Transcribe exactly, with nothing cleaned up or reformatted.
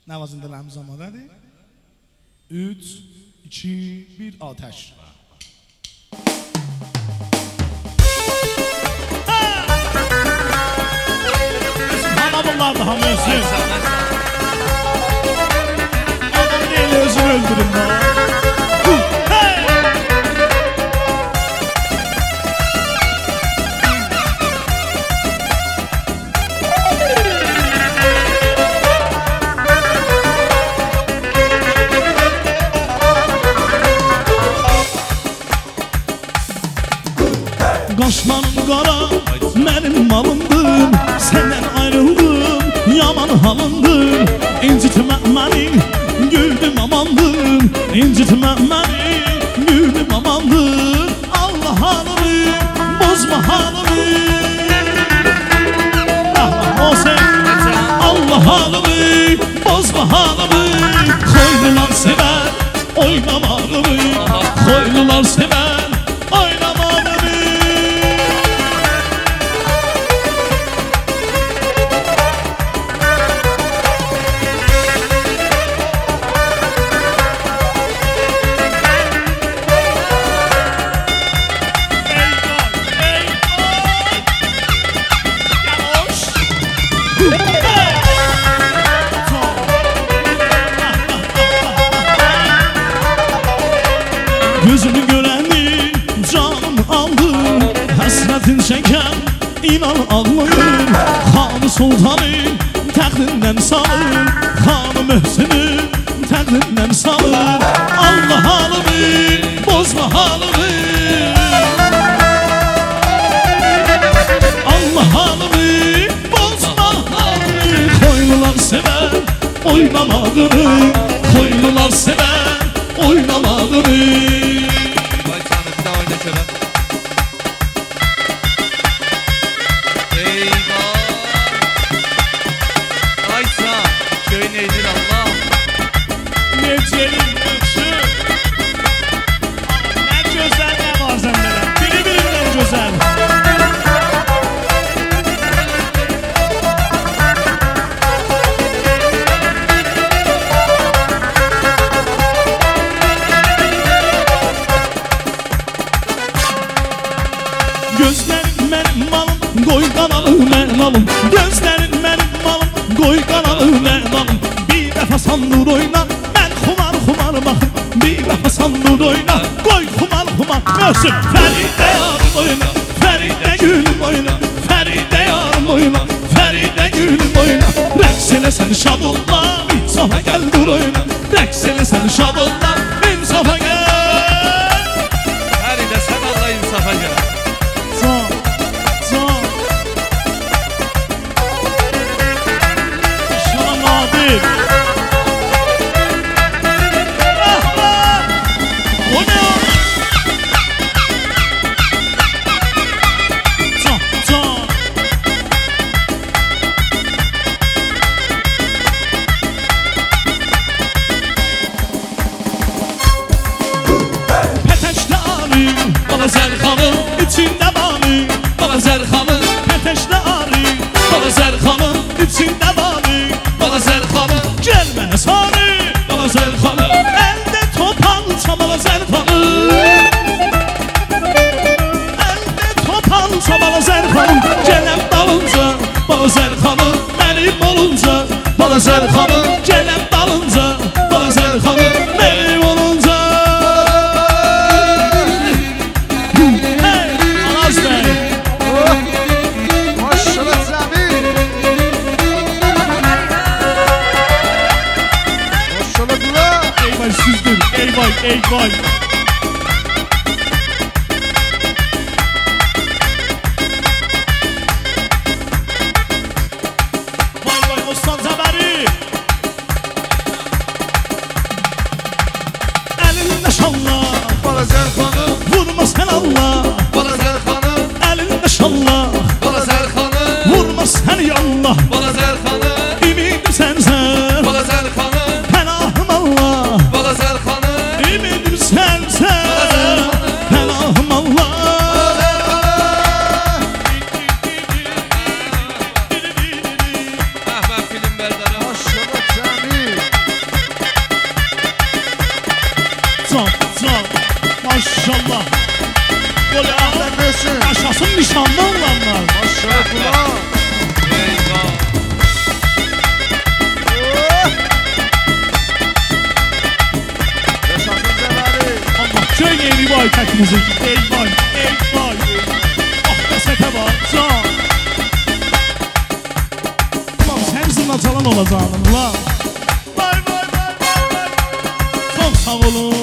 Nəvazindelərimiz zamanədir. üç, iki, bir, ateş. Hana bunlar da hamı özür. Adam değil özür öldürün da. Qaşlarım qara, mənim malımdır. Səndən ayrıldım, yaman halımdır. İncitmə məni, güldüm amandır. İncitmə məni, güldüm amandır. Allah halımı, bozma halımı. Ah, o sen, Allah halımı, bozma halımı. Koylular sever, oynamağımı. Koylular sever, oynamağımı. Gözünü görəni canım aldı. Həsrətin çəkən inan ağlayır. Xanı sultanı təxtindən salır. Xanı möhsünü təxtindən salır. Allah halımı, bozma halımı. Allah halımı, bozma halımı. Koylular sever, oynamağını. Koylular sever, oynamağını. Gözlərin mənim malım, qoy qanalı mən alım. Gözlərin mənim malım, qoy qanalı mən alım. Bir dəfə sandur oyna, mən xumar xumar baxım. Bir dəfə sandur oyna, qoy xumar xumar möhsün. Fəridə yarım oyna, Fəridə gülüm oyna. Fəridə yarım oyna, Fəridə gülüm oyna. Rəqs eləsən şad olla, insafa gəl dur oyna. Rəqs eləsən şad olla, insafa gəl. Fəridə sən Allah insafa gəl. Bana Zərxanın içində bani, Bana Zərxanın Pətəşdə ari, Bana Zərxanın içində bani, Bana Zərxanın gəl mənə sarı, Bana Zərxanın əldə topança, Bana Zərxanın əldə topança, Bana Zərxanın gələm dalınca, Bana Zərxanın mənim olunca, Bana Zərxanın gələm dalınca, Bana Zərxanın mənim olunca. Ey vay, ey vay. Vay vay Osman Zabari. Elinde şallah, Bana Zərxanın, vurma sen Allah. Bana Zərxanın, Elinde şallah, Bana Zərxanın, vurma sen yallah. Bana Zərxanın, Ümidim sensen, Bana Zərxanın, pənahım Allah. Bana Zərxanın, Ümidim sensen, pənahım Allah. Əhvən film bərdarı. Maşallah Cəmil. olsun. Yaşasın nişanlı olanlar. Maşallah. Eyvah. Oh. Yaşasın Cəbəli. Allah göy yeri vay təkimizi. Ey vay, ey vay. Ah qəsətə bak, can. Ulan sən zırna çalan olacağım, ulan. Vay vay vay vay vay. Çok sağ olun.